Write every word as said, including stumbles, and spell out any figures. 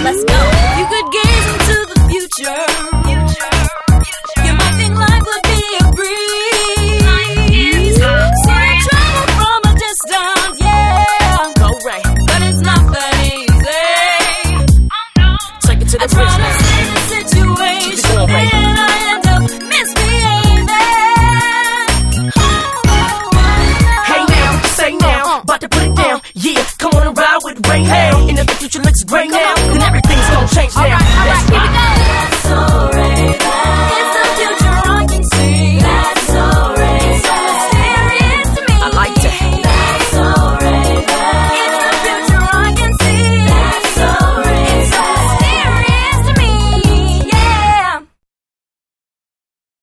let's go. You could gaze into the future. You might think life would be a breeze. See travel from a distance, yeah. Go right, but it's not that easy. take it to the I try bridge to now. save the situation, Keep it going, right. then I end up misbehaving. Hey now, say now, about to put it down. Yeah, come on and ride with Ray. Hey, and if the future looks great now,